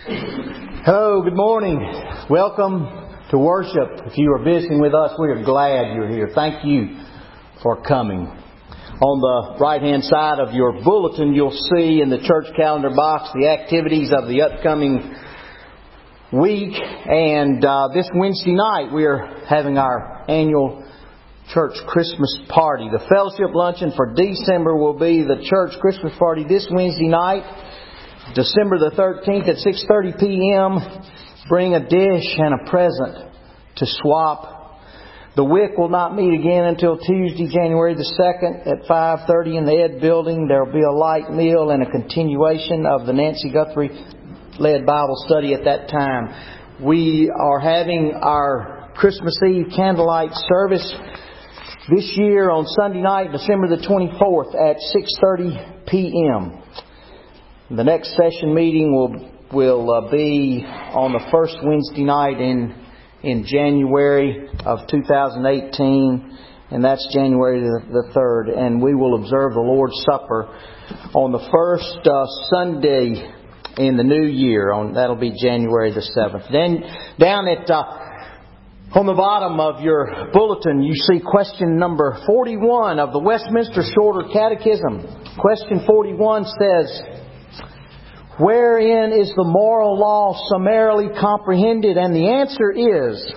Hello, good morning. Welcome to worship. If you are visiting with us, we are glad you're here. Thank you for coming. On the right-hand side of your bulletin, you'll see in the church calendar box the activities of the upcoming week. And this Wednesday night, we are having our annual church Christmas party. The fellowship luncheon for December will be the church Christmas party this Wednesday night, December the 13th at 6:30 p.m. Bring a dish and a present to swap. The WIC will not meet again until Tuesday, January the 2nd at 5:30 in the Ed Building. There will be a light meal and a continuation of the Nancy Guthrie-led Bible study at that time. We are having our Christmas Eve candlelight service this year on Sunday night, December the 24th at 6:30 p.m. The next session meeting will be on the first Wednesday night in January of 2018, and that's January the 3rd. And we will observe the Lord's Supper on the first Sunday in the new year. That'll be January the 7th. Then down on the bottom of your bulletin, you see question number 41 of the Westminster Shorter Catechism. Question 41 says, "Wherein is the moral law summarily comprehended?" And the answer is,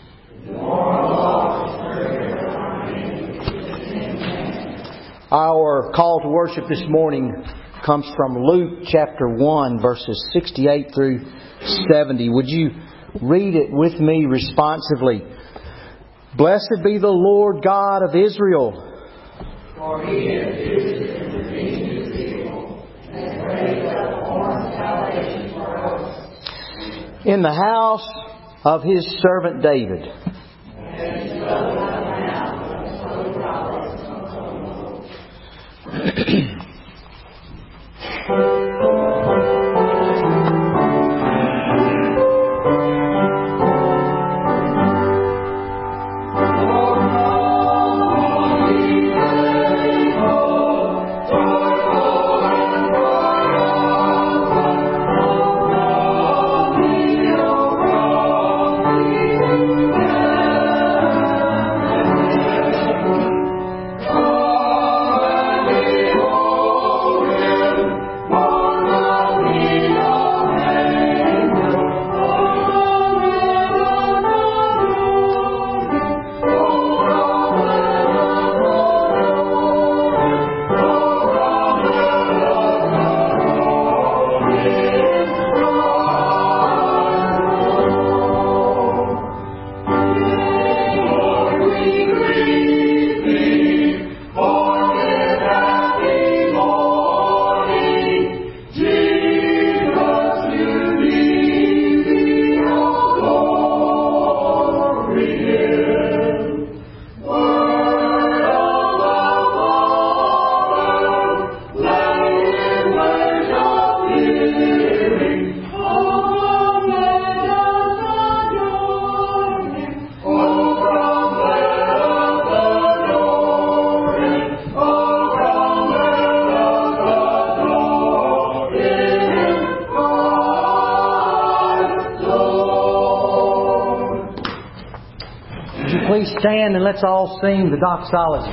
our call to worship this morning comes from Luke chapter 1, verses 68 through 70. Would you read it with me responsively? "Blessed be the Lord God of Israel, for He has visited and redeemed His people, and raised up a horn of salvation for us in the house of His servant David." Please stand and let's all sing the doxology.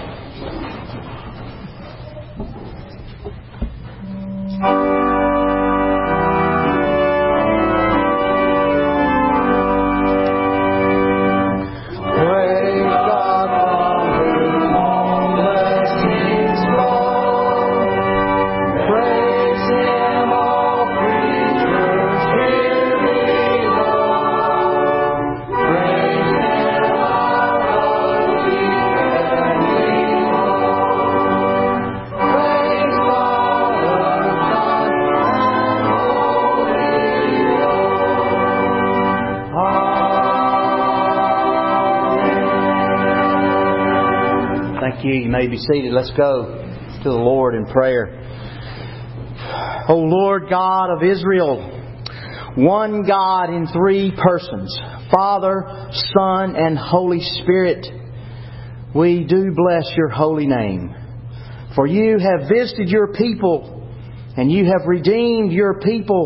You may be seated. Let's go to the Lord in prayer. O Lord God of Israel, one God in three persons, Father, Son, and Holy Spirit, we do bless your holy name. For you have visited your people, and you have redeemed your people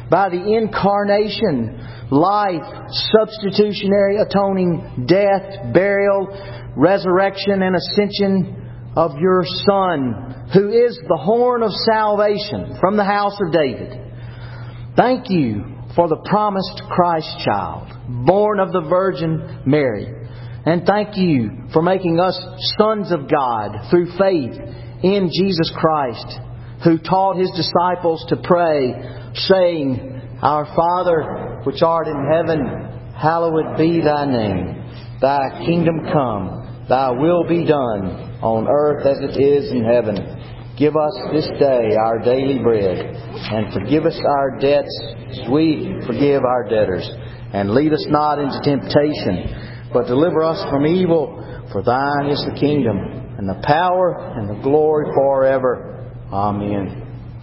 by the incarnation, life, substitutionary atoning, death, burial, resurrection, and ascension of your Son, who is the horn of salvation from the house of David. Thank You for the promised Christ child, born of the Virgin Mary. And thank You for making us sons of God through faith in Jesus Christ, who taught His disciples to pray, saying, Our Father, which art in heaven, hallowed be Thy name. Thy kingdom come, Thy will be done, on earth as it is in heaven. Give us this day our daily bread, and forgive us our debts as we forgive our debtors. And lead us not into temptation, but deliver us from evil. For Thine is the kingdom, and the power, and the glory forever. Amen.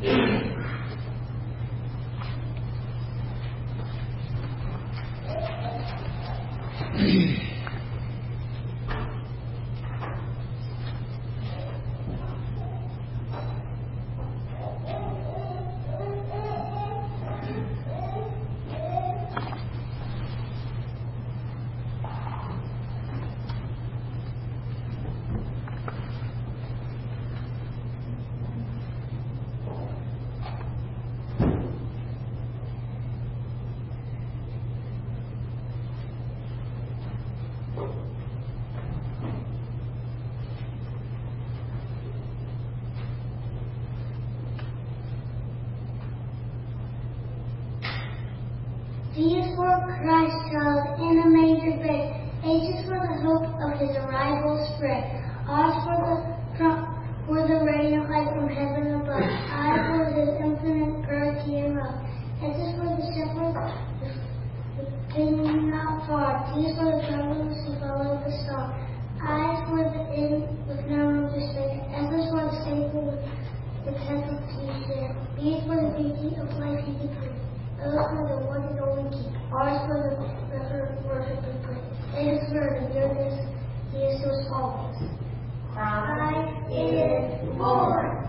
Jesus for Christ child in a manger bed, ages for the hope of His arrival spread, ours for the radiant light from heaven above, I for His infinite purity and love, Jesus for the shepherds, the king not far, Jesus for the travelers who follow the star, I for the inn with no despair, Jesus for the staple with heaven to share, these for the beauty of life He declared. Those for the one and only King, ours for the worship and praise. It is for the goodness He is to us always. Christ is Lord.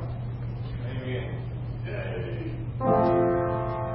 Amen.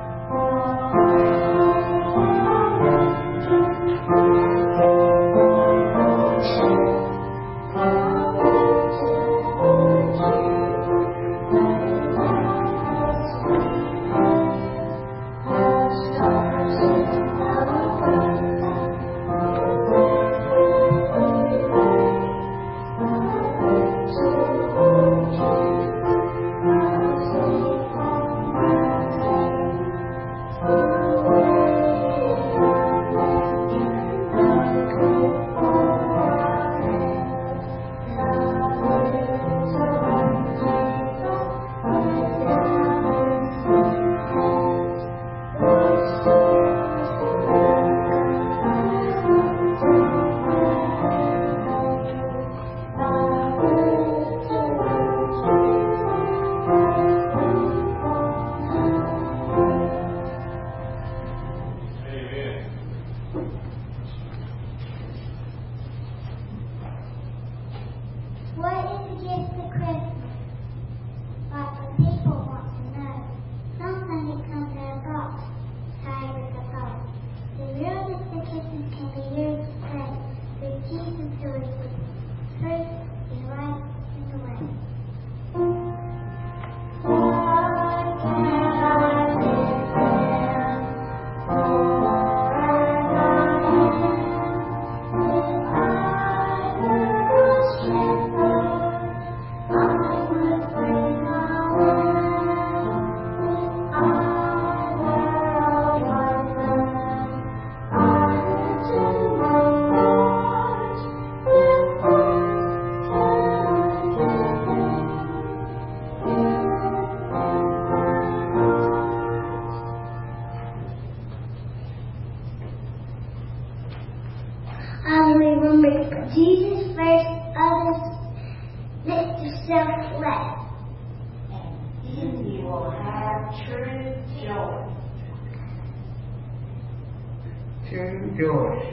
Jesus first, others lift yourself less. And then you will have true joy. True joy.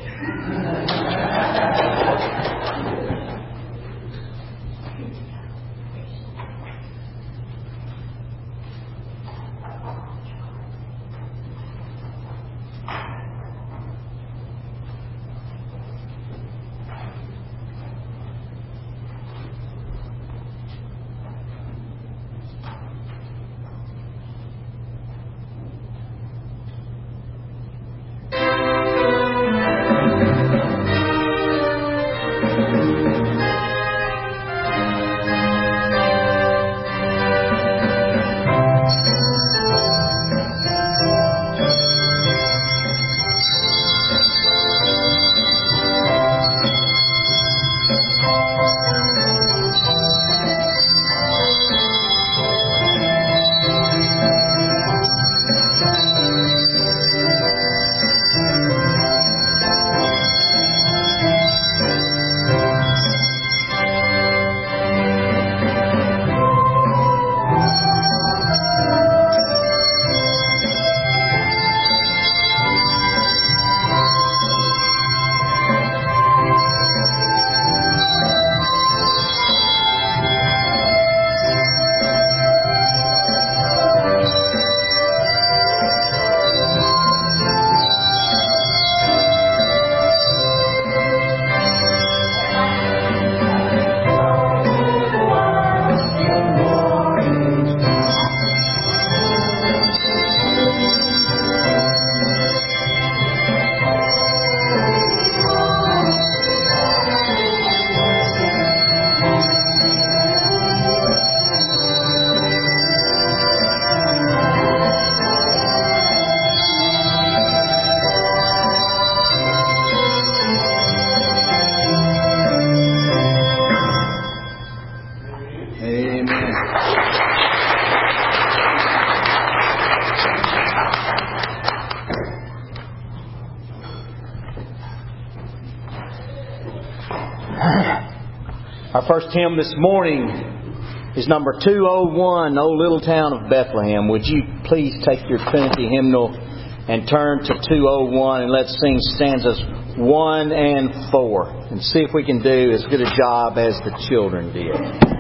Our first hymn this morning is number 201, O Little Town of Bethlehem. Would you please take your Trinity hymnal and turn to 201 and let's sing stanzas 1 and 4 and see if we can do as good a job as the children did.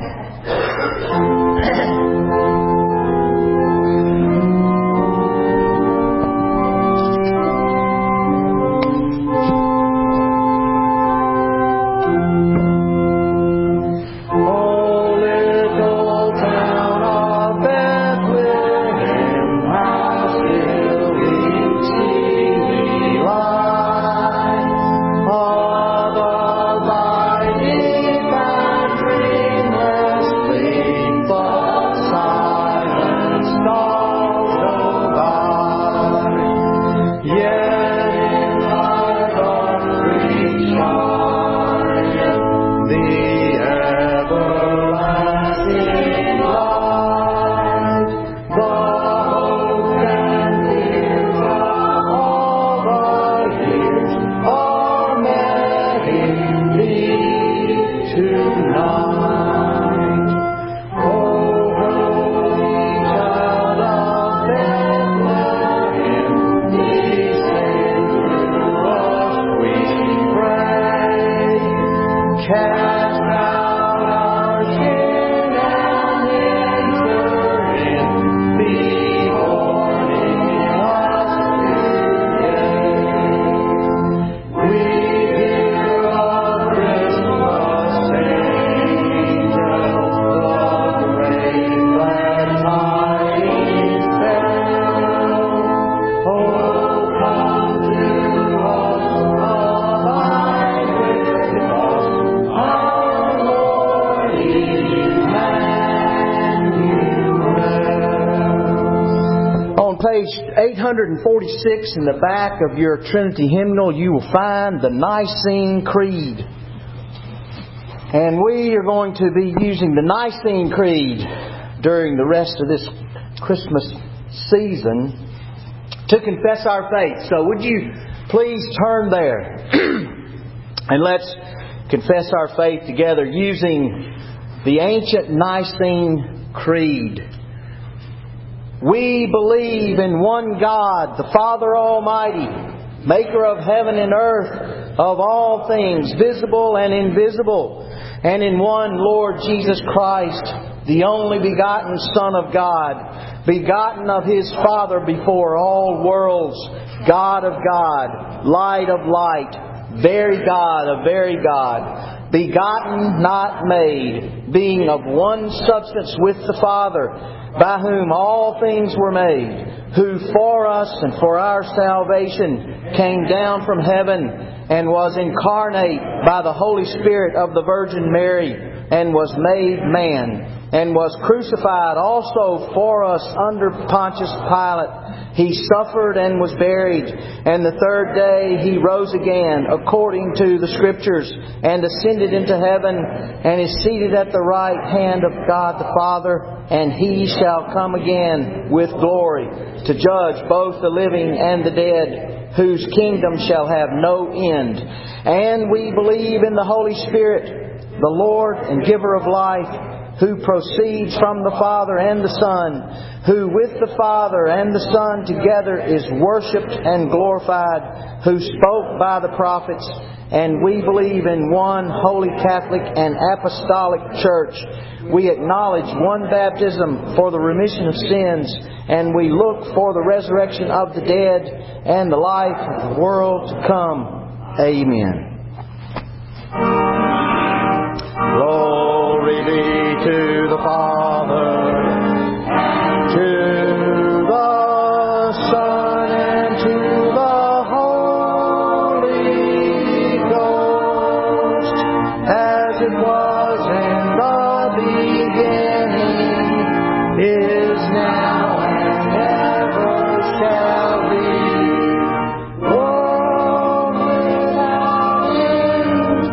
Page 846 in the back of your Trinity hymnal, you will find the Nicene Creed. And we are going to be using the Nicene Creed during the rest of this Christmas season to confess our faith. So would you please turn there and let's confess our faith together using the ancient Nicene Creed. We believe in one God, the Father Almighty, maker of heaven and earth, of all things visible and invisible, and in one Lord Jesus Christ, the only begotten Son of God, begotten of His Father before all worlds, God of God, light of light, very God of very God, begotten, not made, being of one substance with the Father, by whom all things were made, who for us and for our salvation came down from heaven and was incarnate by the Holy Spirit of the Virgin Mary and was made man and was crucified also for us under Pontius Pilate. He suffered and was buried, and the third day He rose again according to the Scriptures and ascended into heaven and is seated at the right hand of God the Father, and He shall come again with glory to judge both the living and the dead, whose kingdom shall have no end. And we believe in the Holy Spirit, the Lord and giver of life, who proceeds from the Father and the Son, who with the Father and the Son together is worshipped and glorified, who spoke by the prophets. And we believe in one holy Catholic and Apostolic Church. We acknowledge one baptism for the remission of sins, and we look for the resurrection of the dead and the life of the world to come. Amen. Glory be to the Father, to the Son, and to the Holy Ghost, as it was in the beginning, is now, and ever shall be, world without end.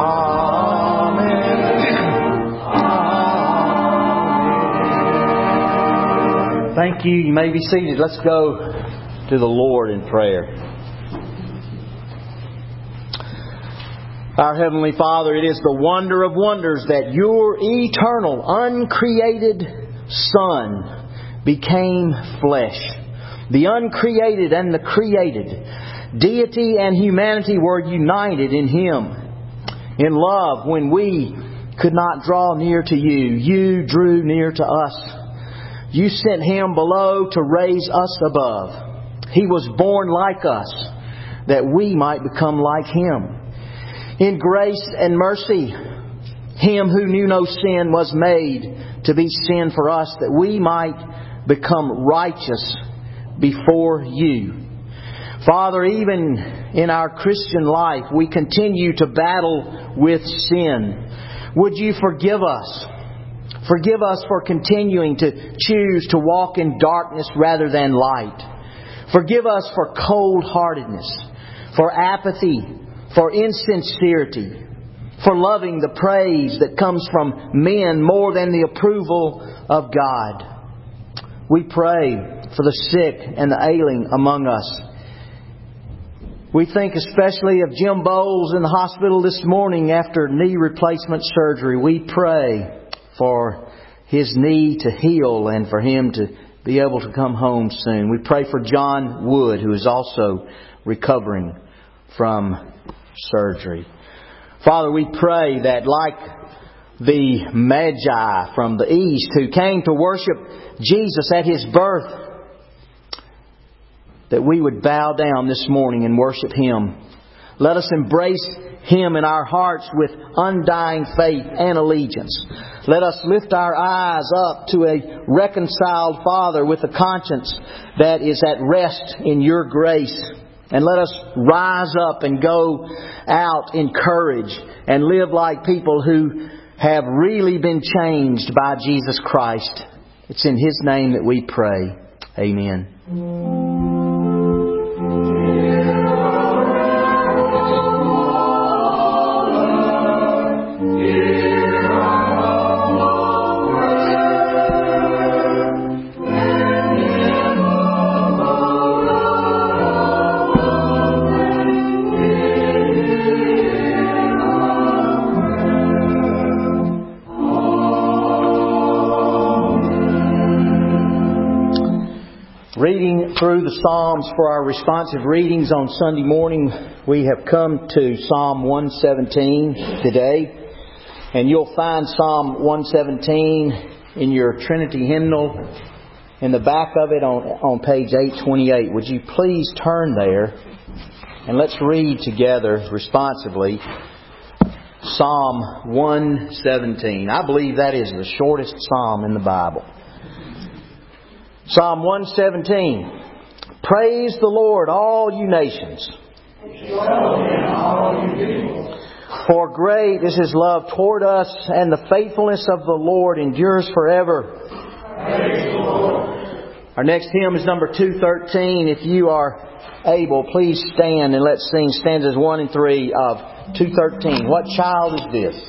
Thank you. You may be seated. Let's go to the Lord in prayer. Our Heavenly Father, it is the wonder of wonders that Your eternal, uncreated Son became flesh. The uncreated and the created, deity and humanity were united in Him. In love, when we could not draw near to You, You drew near to us. You sent Him below to raise us above. He was born like us, that we might become like Him. In grace and mercy, Him who knew no sin was made to be sin for us, that we might become righteous before You. Father, even in our Christian life, we continue to battle with sin. Would You forgive us? Forgive us for continuing to choose to walk in darkness rather than light. Forgive us for cold-heartedness, for apathy, for insincerity, for loving the praise that comes from men more than the approval of God. We pray for the sick and the ailing among us. We think especially of Jim Bowles in the hospital this morning after knee replacement surgery. We pray for his knee to heal and for him to be able to come home soon. We pray for John Wood, who is also recovering from surgery. Father, we pray that like the Magi from the East who came to worship Jesus at His birth, that we would bow down this morning and worship Him. Let us embrace Him in our hearts with undying faith and allegiance. Let us lift our eyes up to a reconciled Father with a conscience that is at rest in Your grace. And let us rise up and go out in courage and live like people who have really been changed by Jesus Christ. It's in His name that we pray. Amen. Reading through the Psalms for our responsive readings on Sunday morning, we have come to Psalm 117 today. And you'll find Psalm 117 in your Trinity hymnal in the back of it on page 828. Would you please turn there and let's read together responsively Psalm 117. I believe that is the shortest psalm in the Bible. Psalm 117. Praise the Lord, all you nations. For great is His love toward us, and the faithfulness of the Lord endures forever. Praise the Lord. Our next hymn is number 213. If you are able, please stand and let's sing stanzas 1 and 3 of 213. What child is this?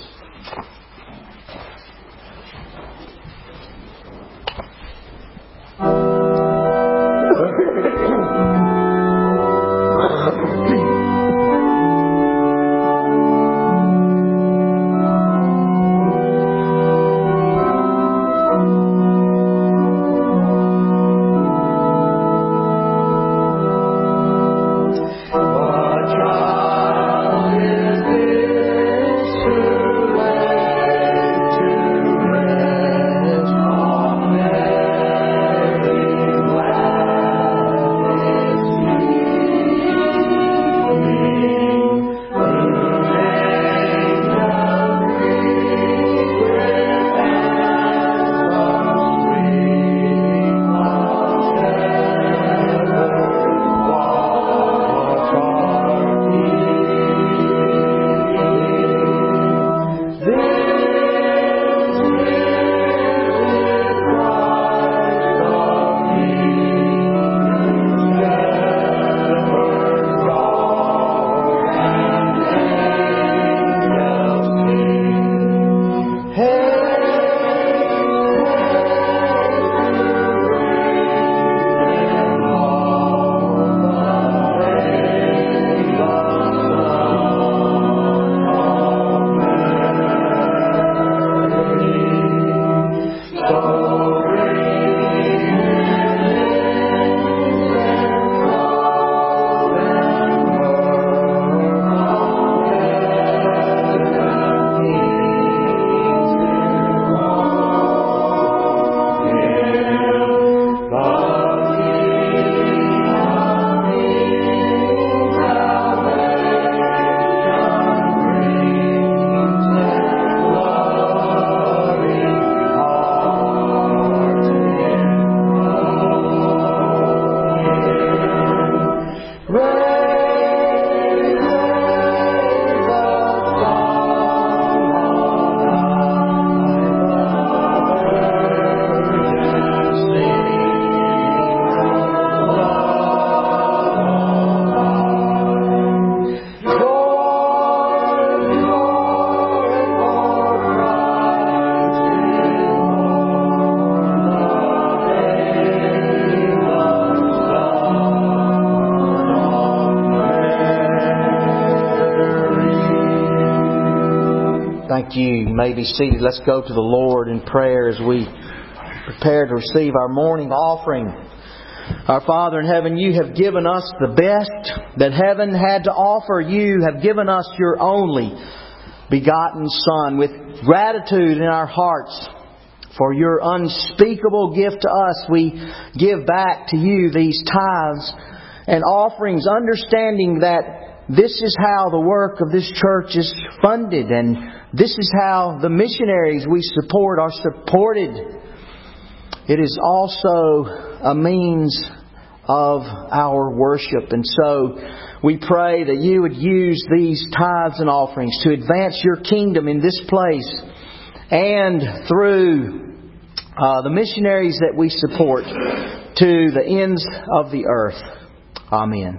Thank you. You may be seated. Let's go to the Lord in prayer as we prepare to receive our morning offering. Our Father in heaven, You have given us the best that heaven had to offer. You have given us Your only begotten Son. With gratitude in our hearts for Your unspeakable gift to us, we give back to You these tithes and offerings, understanding that this is how the work of this church is funded, and this is how the missionaries we support are supported. It is also a means of our worship. And so we pray that You would use these tithes and offerings to advance Your kingdom in this place and through the missionaries that we support to the ends of the earth. Amen.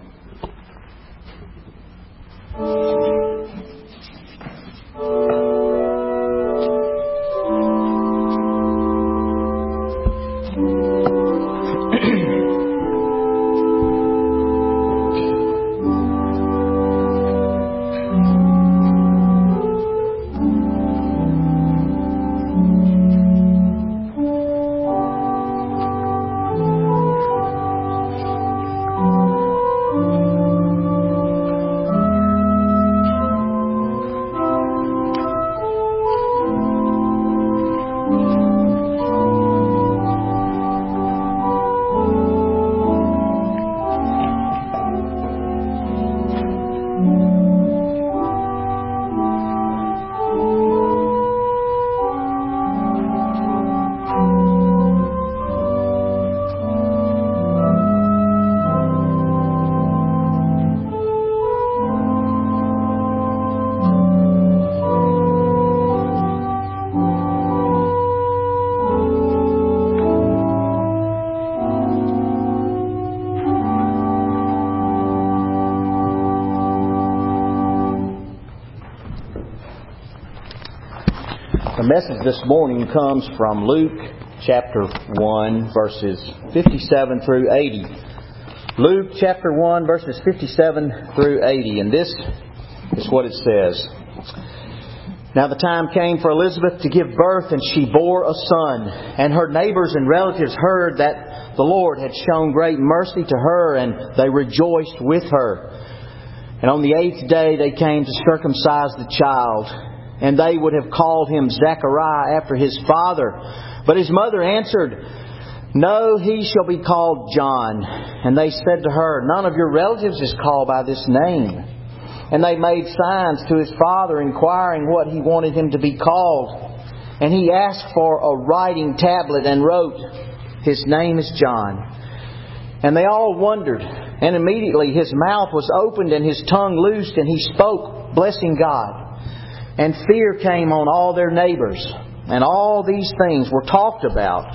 The message this morning comes from Luke chapter 1, verses 57 through 80. Luke chapter 1, verses 57 through 80. And this is what it says. Now the time came for Elizabeth to give birth, and she bore a son. And her neighbors and relatives heard that the Lord had shown great mercy to her, and they rejoiced with her. And on the 8th day they came to circumcise the child. And they would have called him Zechariah after his father. But his mother answered, No, he shall be called John. And they said to her, None of your relatives is called by this name. And they made signs to his father, inquiring what he wanted him to be called. And he asked for a writing tablet and wrote, His name is John. And they all wondered. And immediately his mouth was opened and his tongue loosed, and he spoke, blessing God. And fear came on all their neighbors. And all these things were talked about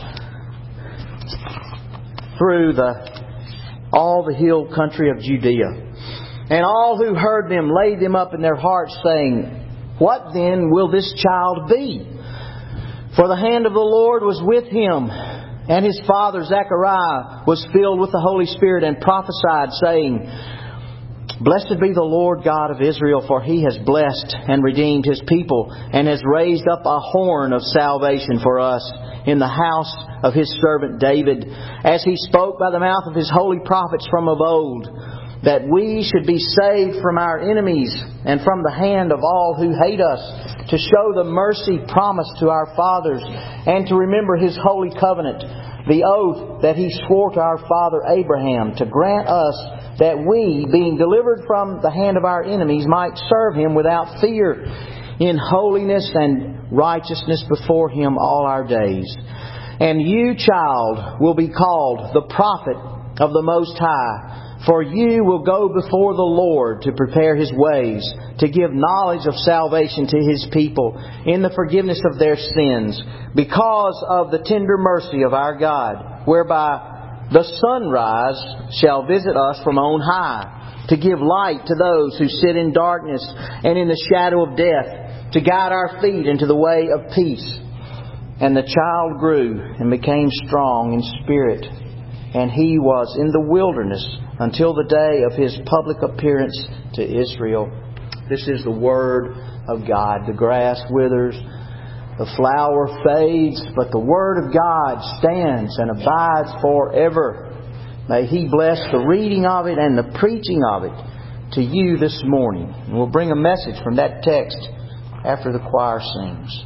through all the hill country of Judea. And all who heard them laid them up in their hearts, saying, What then will this child be? For the hand of the Lord was with him. And his father Zechariah was filled with the Holy Spirit and prophesied, saying, Blessed be the Lord God of Israel, for He has blessed and redeemed His people, and has raised up a horn of salvation for us in the house of His servant David, as He spoke by the mouth of His holy prophets from of old, that we should be saved from our enemies and from the hand of all who hate us, to show the mercy promised to our fathers, and to remember His holy covenant, the oath that He swore to our father Abraham, to grant us that we, being delivered from the hand of our enemies, might serve Him without fear, in holiness and righteousness before Him all our days. And you, child, will be called the prophet of the Most High, for you will go before the Lord to prepare His ways, to give knowledge of salvation to His people in the forgiveness of their sins, because of the tender mercy of our God, whereby the sunrise shall visit us from on high, to give light to those who sit in darkness and in the shadow of death, to guide our feet into the way of peace. And the child grew and became strong in spirit, and he was in the wilderness until the day of His public appearance to Israel. This is the word of God. The grass withers, the flower fades, but the Word of God stands and abides forever. May He bless the reading of it and the preaching of it to you this morning. And we'll bring a message from that text after the choir sings.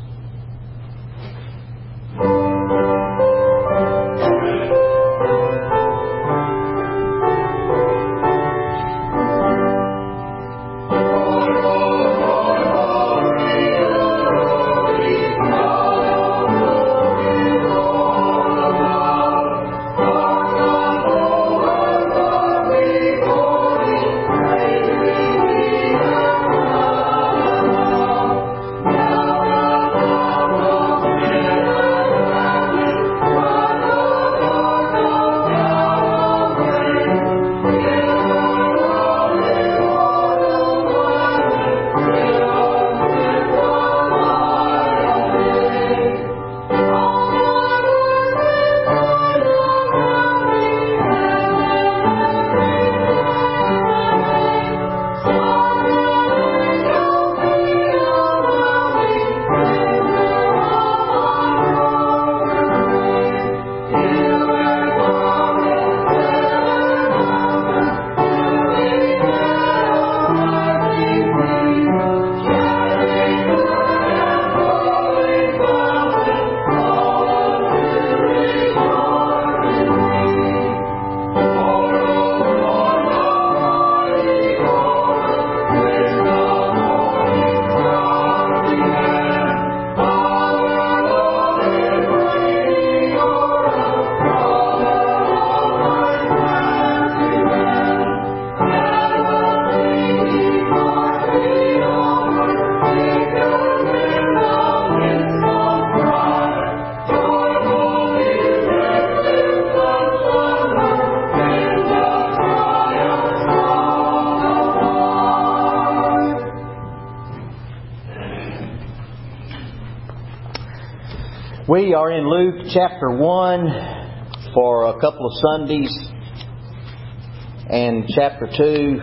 We are in Luke chapter 1 for a couple of Sundays and chapter 2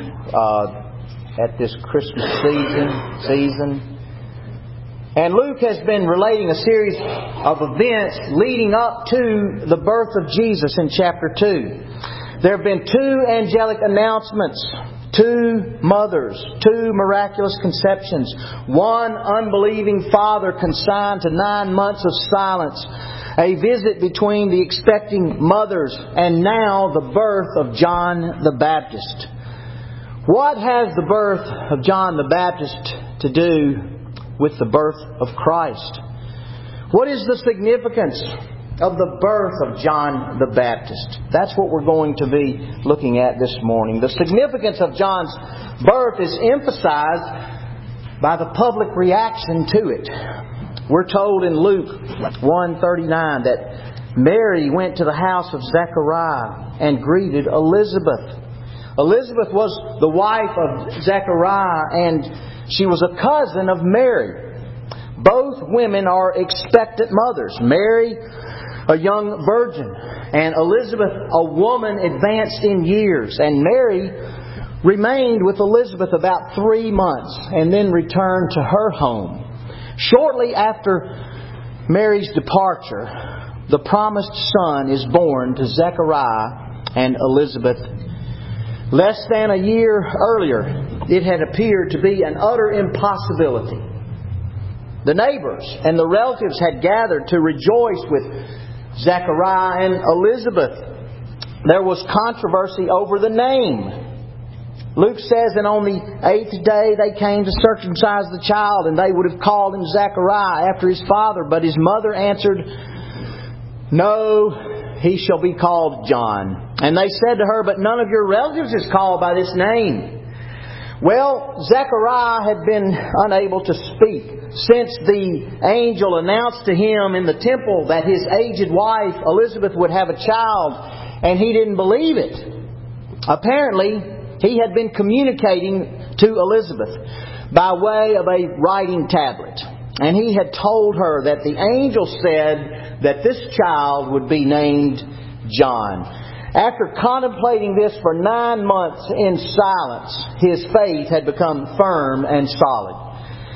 at this Christmas season. And Luke has been relating a series of events leading up to the birth of Jesus in chapter 2. There have been 2 angelic announcements, 2 mothers, 2 miraculous conceptions, 1 unbelieving father consigned to 9 months of silence, a visit between the expecting mothers, and now the birth of John the Baptist. What has the birth of John the Baptist to do with the birth of Christ? What is the significance of the birth of John the Baptist? That's what we're going to be looking at this morning. The significance of John's birth is emphasized by the public reaction to it. We're told in Luke 1:39 that Mary went to the house of Zechariah and greeted Elizabeth. Elizabeth was the wife of Zechariah, and she was a cousin of Mary. Both women are expectant mothers. Mary, a young virgin, and Elizabeth, a woman advanced in years. And Mary remained with Elizabeth about 3 months and then returned to her home. Shortly after Mary's departure, the promised son is born to Zechariah and Elizabeth. Less than a year earlier, it had appeared to be an utter impossibility. The neighbors and the relatives had gathered to rejoice with Zechariah and Elizabeth. There was controversy over the name. Luke says, and on the 8th day they came to circumcise the child, and they would have called him Zechariah after his father. But his mother answered, "No, he shall be called John." And they said to her, "But none of your relatives is called by this name." Well, Zechariah had been unable to speak since the angel announced to him in the temple that his aged wife Elizabeth would have a child, and he didn't believe it. Apparently, he had been communicating to Elizabeth by way of a writing tablet. And he had told her that the angel said that this child would be named John. After contemplating this for 9 months in silence, his faith had become firm and solid.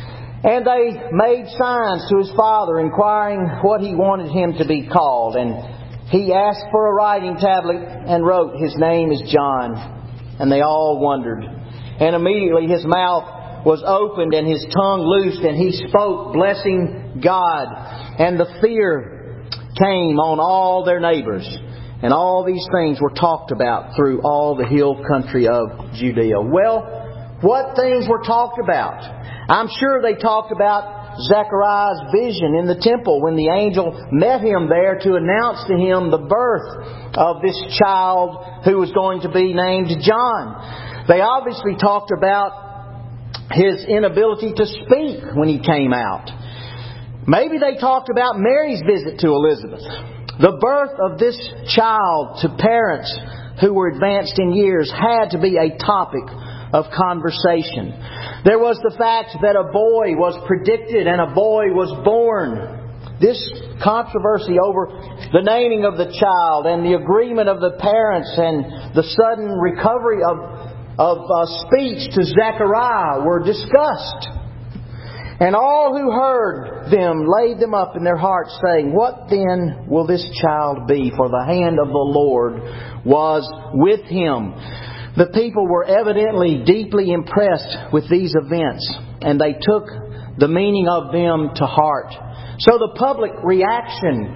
And they made signs to his father, inquiring what he wanted him to be called. And he asked for a writing tablet and wrote, "His name is John." And they all wondered. And immediately his mouth was opened and his tongue loosed, and he spoke, blessing God. And the fear came on all their neighbors. And all these things were talked about through all the hill country of Judea. Well, what things were talked about? I'm sure they talked about Zechariah's vision in the temple when the angel met him there to announce to him the birth of this child who was going to be named John. They obviously talked about his inability to speak when he came out. Maybe they talked about Mary's visit to Elizabeth. The birth of this child to parents who were advanced in years had to be a topic of conversation. There was the fact that a boy was predicted and a boy was born. This controversy over the naming of the child and the agreement of the parents and the sudden recovery of speech to Zechariah were discussed. And all who heard them laid them up in their hearts, saying, "What then will this child be? For the hand of the Lord was with him." The people were evidently deeply impressed with these events, and they took the meaning of them to heart. So the public reaction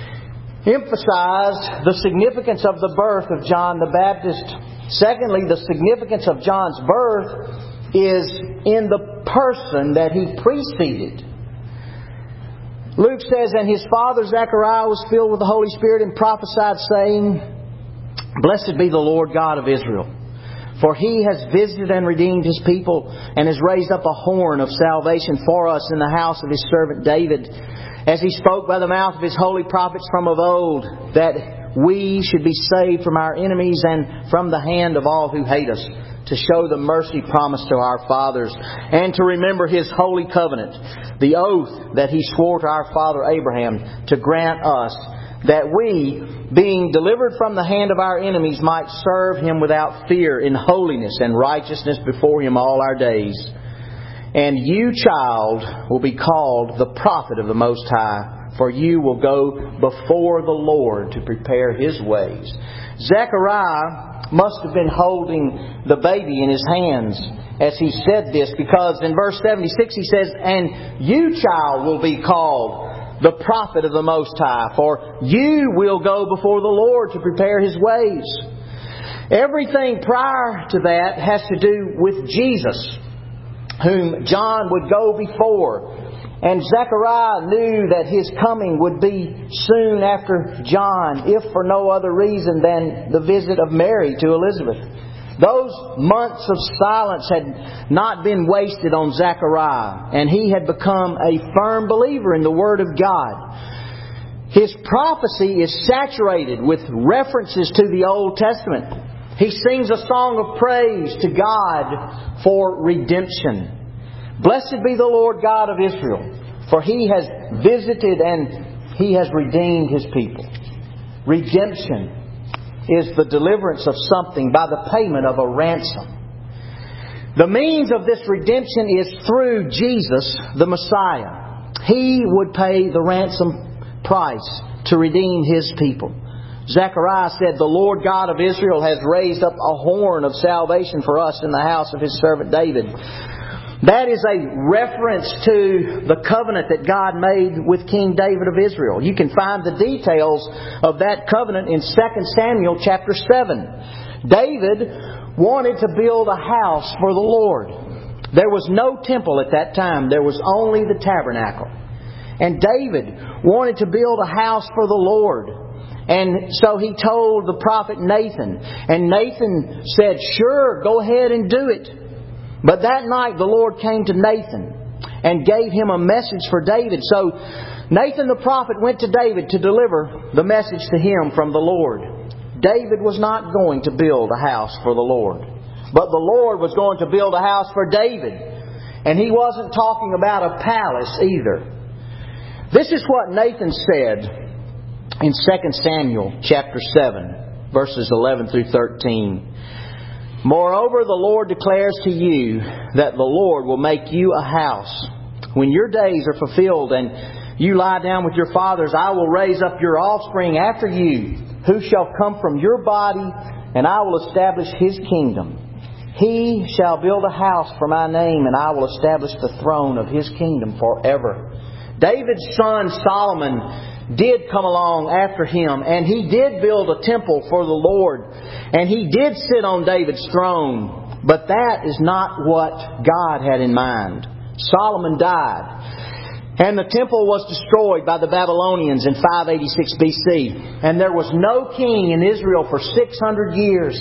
emphasized the significance of the birth of John the Baptist. Secondly, the significance of John's birth is in the person that he preceded. Luke says, "And his father Zechariah was filled with the Holy Spirit and prophesied, saying, Blessed be the Lord God of Israel, for He has visited and redeemed His people, and has raised up a horn of salvation for us in the house of His servant David, as He spoke by the mouth of His holy prophets from of old, that we should be saved from our enemies and from the hand of all who hate us, to show the mercy promised to our fathers, and to remember His holy covenant, the oath that He swore to our father Abraham, to grant us that we, being delivered from the hand of our enemies, might serve Him without fear in holiness and righteousness before Him all our days. And you, child, will be called the prophet of the Most High, for you will go before the Lord to prepare His ways." Zechariah must have been holding the baby in his hands as he said this, because in verse 76 he says, "And you, child, will be called the prophet of the Most High, for you will go before the Lord to prepare His ways." Everything prior to that has to do with Jesus, whom John would go before. And Zechariah knew that His coming would be soon after John, if for no other reason than the visit of Mary to Elizabeth. Those months of silence had not been wasted on Zechariah, and he had become a firm believer in the Word of God. His prophecy is saturated with references to the Old Testament. He sings a song of praise to God for redemption. "Blessed be the Lord God of Israel, for He has visited and He has redeemed His people." Redemption is the deliverance of something by the payment of a ransom. The means of this redemption is through Jesus, the Messiah. He would pay the ransom price to redeem His people. Zechariah said, "The Lord God of Israel has raised up a horn of salvation for us in the house of His servant David." That is a reference to the covenant that God made with King David of Israel. You can find the details of that covenant in 2 Samuel chapter 7. David wanted to build a house for the Lord. There was no temple at that time. There was only the tabernacle. And David wanted to build a house for the Lord. And so he told the prophet Nathan. And Nathan said, "Sure, go ahead and do it." But that night the Lord came to Nathan and gave him a message for David. So Nathan the prophet went to David to deliver the message to him from the Lord. David was not going to build a house for the Lord, but the Lord was going to build a house for David. And He wasn't talking about a palace either. This is what Nathan said in 2 Samuel chapter 7, verses 11 through 13. "Moreover, the Lord declares to you that the Lord will make you a house. when your days are fulfilled and you lie down with your fathers, I will raise up your offspring after you, who shall come from your body, and I will establish his kingdom. He shall build a house for my name, and I will establish the throne of his kingdom forever. David's son Solomon did come along after him, and he did build a temple for the Lord, and he did sit on David's throne. But that is not what God had in mind. Solomon died, and the temple was destroyed by the Babylonians in 586 BC, and there was no king in Israel for 600 years.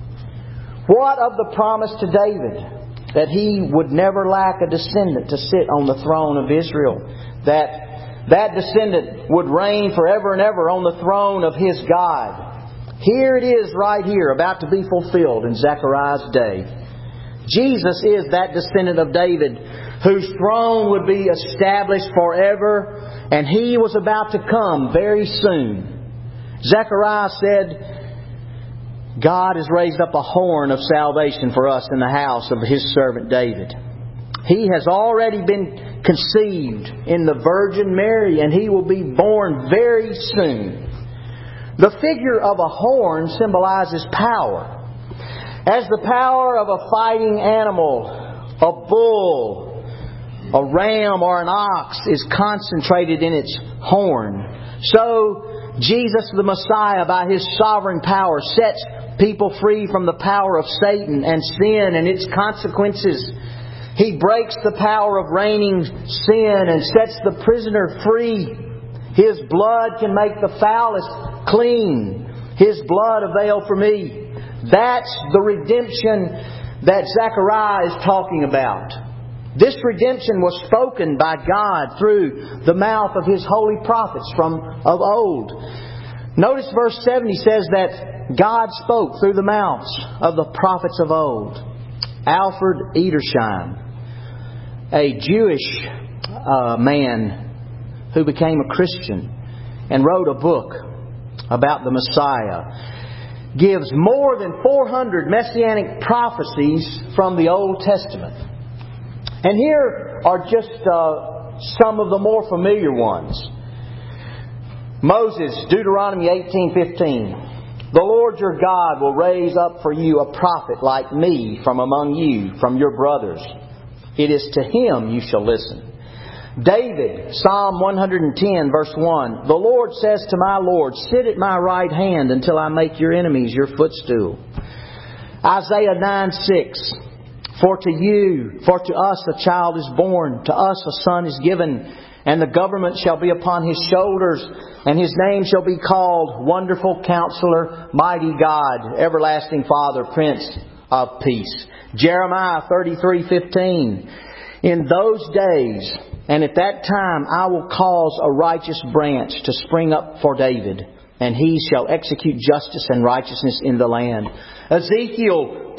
What of the promise to David that he would never lack a descendant to sit on the throne of Israel? That descendant would reign forever and ever on the throne of his God. Here it is right here, about to be fulfilled in Zechariah's day. Jesus is that descendant of David whose throne would be established forever, and He was about to come very soon. Zechariah said, God has raised up a horn of salvation for us in the house of His servant David. He has already been conceived in the Virgin Mary, and He will be born very soon. The figure of a horn symbolizes power. As the power of a fighting animal, a bull, a ram or an ox is concentrated in its horn, so Jesus the Messiah, by His sovereign power, sets people free from the power of Satan and sin and its consequences. He breaks the power of reigning sin and sets the prisoner free. His blood can make the foulest clean. His blood availed for me. That's the redemption that Zechariah is talking about. This redemption was spoken by God through the mouth of His holy prophets of old. Notice verse 70 says that God spoke through the mouths of the prophets of old. Alfred Edersheim, a Jewish man who became a Christian and wrote a book about the Messiah, gives more than 400 messianic prophecies from the Old Testament. And here are just some of the more familiar ones. Moses, Deuteronomy 18:15. The Lord your God will raise up for you a prophet like me from among you, from your brothers. It is to him you shall listen. David, Psalm 110, verse 1. The Lord says to my Lord, sit at my right hand until I make your enemies your footstool. Isaiah 9:6. For to us a child is born, to us a son is given, and the government shall be upon His shoulders, and His name shall be called Wonderful Counselor, Mighty God, Everlasting Father, Prince of Peace. Jeremiah 33:15. In those days and at that time I will cause a righteous branch to spring up for David, and he shall execute justice and righteousness in the land. Ezekiel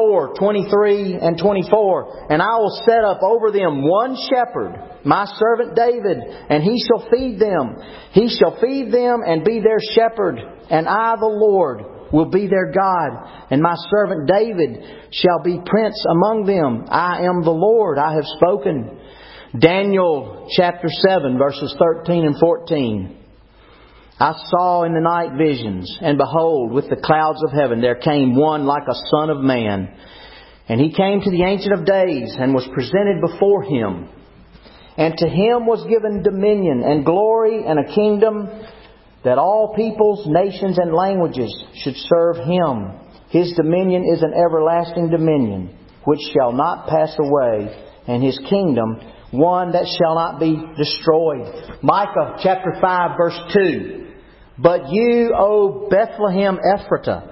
34:23 and 24. And I will set up over them one shepherd, my servant David, and he shall feed them. He shall feed them and be their shepherd, and I, the Lord, will be their God, and my servant David shall be prince among them. I am the Lord, I have spoken. Daniel chapter 7, verses 13 and 14. I saw in the night visions, and behold, with the clouds of heaven there came one like a son of man. And he came to the Ancient of Days, and was presented before Him. And to Him was given dominion and glory and a kingdom, that all peoples, nations, and languages should serve Him. His dominion is an everlasting dominion, which shall not pass away, and His kingdom one that shall not be destroyed. Micah chapter 5, verse 2. But you, O Bethlehem Ephratah,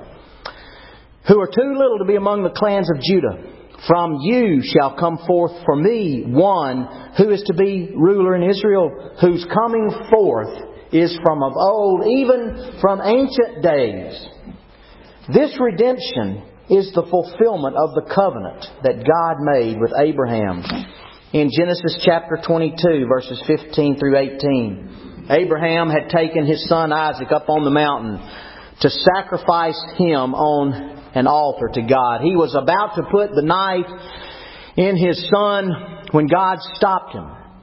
who are too little to be among the clans of Judah, from you shall come forth for me one who is to be ruler in Israel, whose coming forth is from of old, even from ancient days. This redemption is the fulfillment of the covenant that God made with Abraham. In Genesis chapter 22, verses 15 through 18. Abraham had taken his son Isaac up on the mountain to sacrifice him on an altar to God. He was about to put the knife in his son when God stopped him.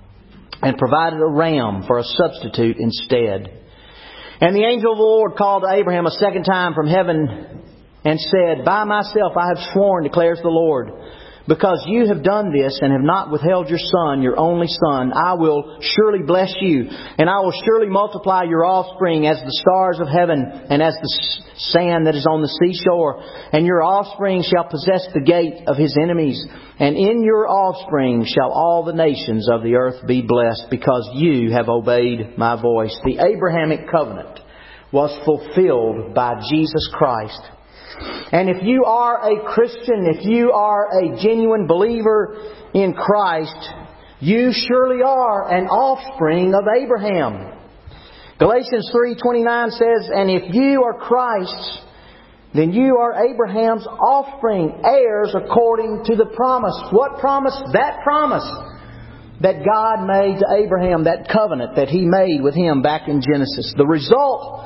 and provided a ram for a substitute instead. And the angel of the Lord called to Abraham a second time from heaven and said, By myself I have sworn, declares the Lord, because you have done this and have not withheld your son, your only son, I will surely bless you, and I will surely multiply your offspring as the stars of heaven and as the sand that is on the seashore. And your offspring shall possess the gate of his enemies, and in your offspring shall all the nations of the earth be blessed, because you have obeyed my voice. The Abrahamic covenant was fulfilled by Jesus Christ. And if you are a Christian, if you are a genuine believer in Christ, you surely are an offspring of Abraham. Galatians 3:29 says, And if you are Christ's, then you are Abraham's offspring, heirs according to the promise. What promise? That promise that God made to Abraham, that covenant that He made with him back in Genesis. The result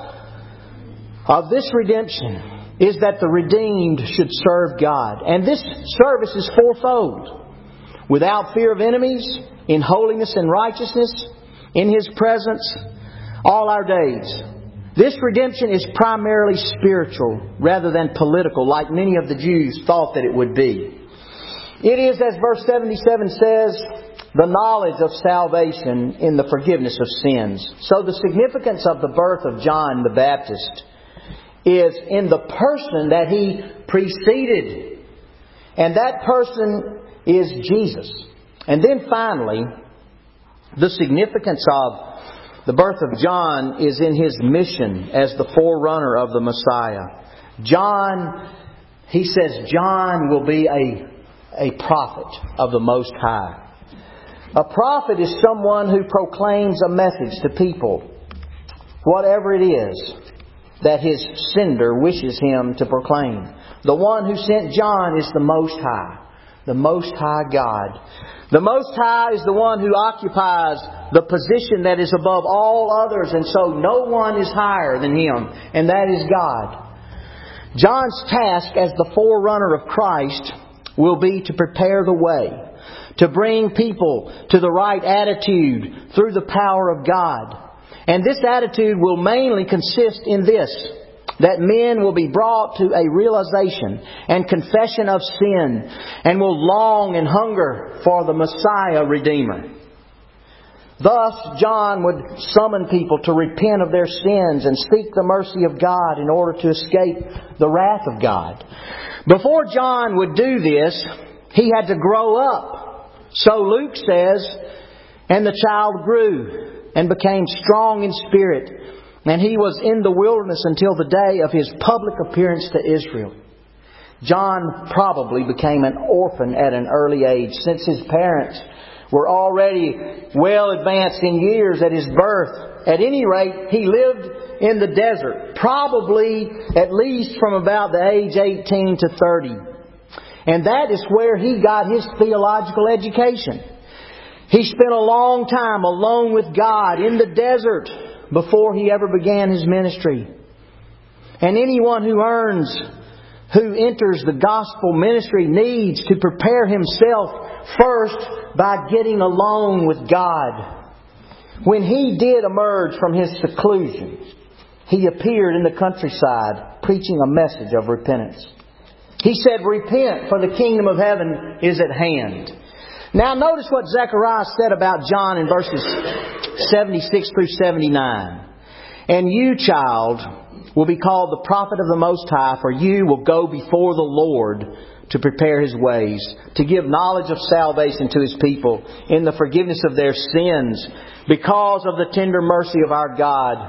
of this redemption is that the redeemed should serve God. And this service is fourfold. Without fear of enemies, in holiness and righteousness, in His presence, all our days. This redemption is primarily spiritual rather than political, like many of the Jews thought that it would be. It is, as verse 77 says, the knowledge of salvation in the forgiveness of sins. So the significance of the birth of John the Baptist is in the person that he preceded. And that person is Jesus. And then finally, the significance of the birth of John is in his mission as the forerunner of the Messiah. John, he says, John will be a prophet of the Most High. A prophet is someone who proclaims a message to people, whatever it is that his sender wishes him to proclaim. The one who sent John is the Most High. The Most High God. The Most High is the one who occupies the position that is above all others, and so no one is higher than Him, and that is God. John's task as the forerunner of Christ will be to prepare the way, to bring people to the right attitude through the power of God. And this attitude will mainly consist in this, that men will be brought to a realization and confession of sin and will long and hunger for the Messiah Redeemer. Thus, John would summon people to repent of their sins and seek the mercy of God in order to escape the wrath of God. Before John would do this, he had to grow up. So Luke says, and the child grew and became strong in spirit, and he was in the wilderness until the day of his public appearance to Israel. John probably became an orphan at an early age, since his parents were already well advanced in years at his birth. At any rate, he lived in the desert, probably at least from about the age 18 to 30. And that is where he got his theological education. He spent a long time alone with God in the desert before he ever began his ministry. And anyone who enters the gospel ministry needs to prepare himself first by getting alone with God. When he did emerge from his seclusion, he appeared in the countryside preaching a message of repentance. He said, "Repent, for the kingdom of heaven is at hand." Now notice what Zechariah said about John in verses 76 through 79. "And you, child, will be called the prophet of the Most High, for you will go before the Lord to prepare His ways, to give knowledge of salvation to His people in the forgiveness of their sins, because of the tender mercy of our God,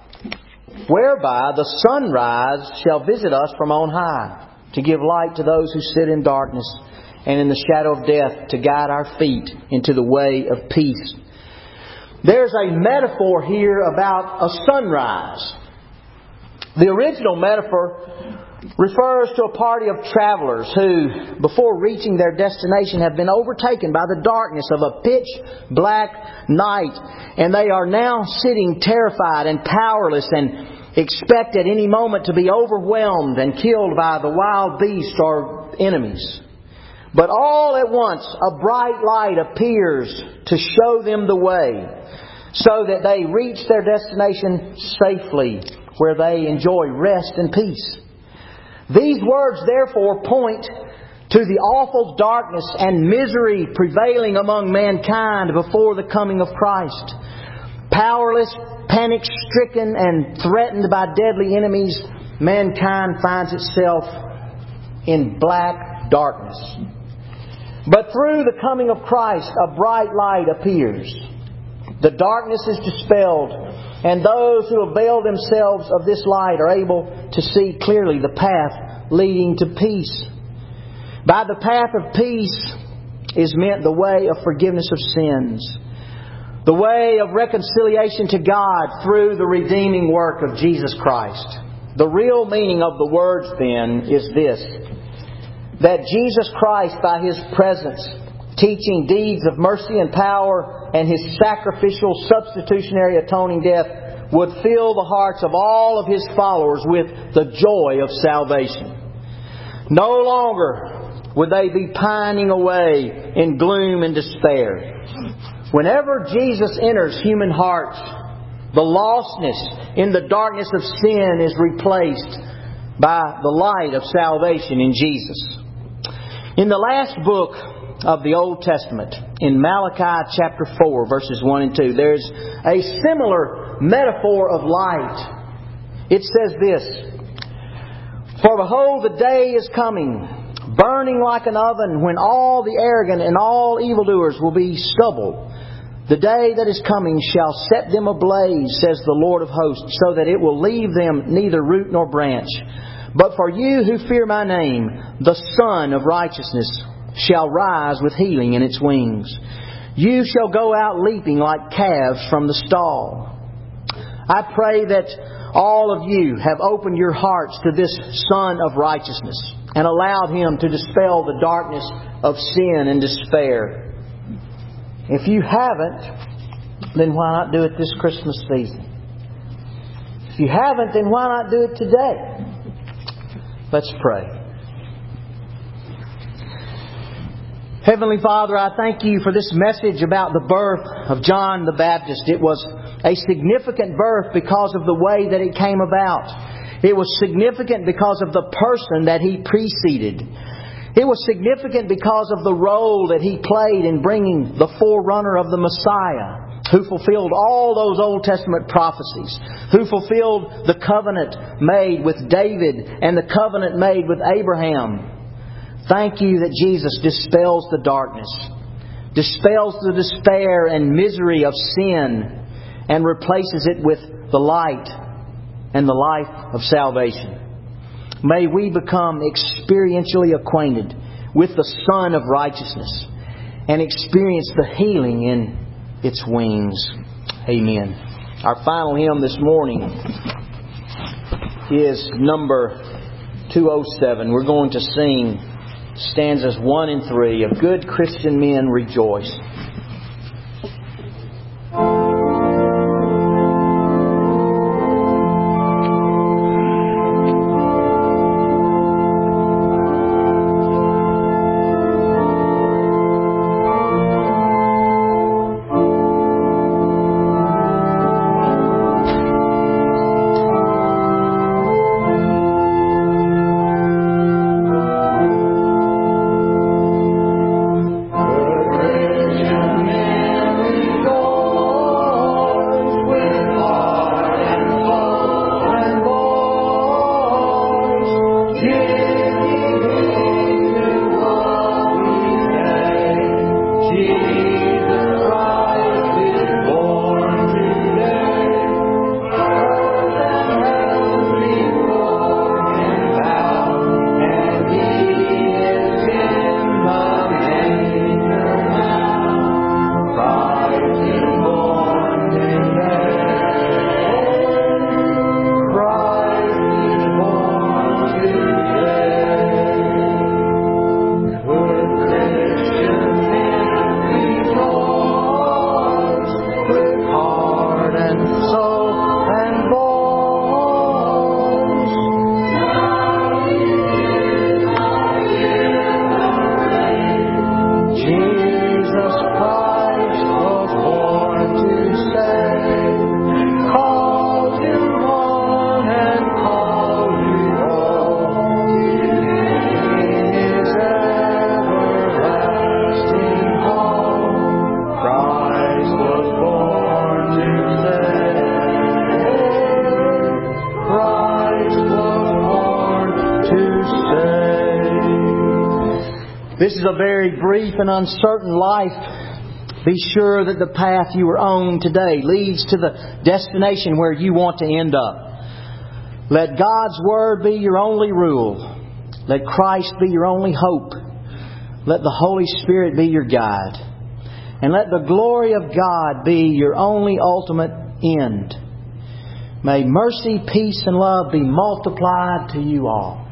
whereby the sunrise shall visit us from on high, to give light to those who sit in darkness and in the shadow of death, to guide our feet into the way of peace." There's a metaphor here about a sunrise. The original metaphor refers to a party of travelers who, before reaching their destination, have been overtaken by the darkness of a pitch black night, and they are now sitting terrified and powerless and expect at any moment to be overwhelmed and killed by the wild beasts or enemies. But all at once a bright light appears to show them the way, so that they reach their destination safely, where they enjoy rest and peace. These words therefore point to the awful darkness and misery prevailing among mankind before the coming of Christ. Powerless, panic-stricken, and threatened by deadly enemies, mankind finds itself in black darkness. But through the coming of Christ, a bright light appears. The darkness is dispelled, and those who avail themselves of this light are able to see clearly the path leading to peace. By the path of peace is meant the way of forgiveness of sins, the way of reconciliation to God through the redeeming work of Jesus Christ. The real meaning of the words, then, is this: that Jesus Christ, by His presence, teaching deeds of mercy and power, and His sacrificial, substitutionary, atoning death, would fill the hearts of all of His followers with the joy of salvation. No longer would they be pining away in gloom and despair. Whenever Jesus enters human hearts, the lostness in the darkness of sin is replaced by the light of salvation in Jesus. In the last book of the Old Testament, in Malachi chapter 4, verses 1 and 2, there's a similar metaphor of light. It says this: "For behold, the day is coming, burning like an oven, when all the arrogant and all evildoers will be stubble. The day that is coming shall set them ablaze, says the Lord of hosts, so that it will leave them neither root nor branch. But for you who fear my name, the Son of Righteousness shall rise with healing in its wings. You shall go out leaping like calves from the stall." I pray that all of you have opened your hearts to this Son of Righteousness and allowed Him to dispel the darkness of sin and despair. If you haven't, then why not do it this Christmas season? If you haven't, then why not do it today? Let's pray. Heavenly Father, I thank You for this message about the birth of John the Baptist. It was a significant birth because of the way that it came about. It was significant because of the person that he preceded. It was significant because of the role that he played in bringing the forerunner of the Messiah, who fulfilled all those Old Testament prophecies, who fulfilled the covenant made with David and the covenant made with Abraham. Thank You that Jesus dispels the darkness, dispels the despair and misery of sin, and replaces it with the light and the life of salvation. May we become experientially acquainted with the Son of Righteousness and experience the healing in its wings. Amen. Our final hymn this morning is number 207. We're going to sing stanzas 1 and 3 of "Good Christian Men Rejoice." Good Christian This is a very brief and uncertain life. Be sure that the path you are on today leads to the destination where you want to end up. Let God's Word be your only rule. Let Christ be your only hope. Let the Holy Spirit be your guide. And let the glory of God be your only ultimate end. May mercy, peace, and love be multiplied to you all.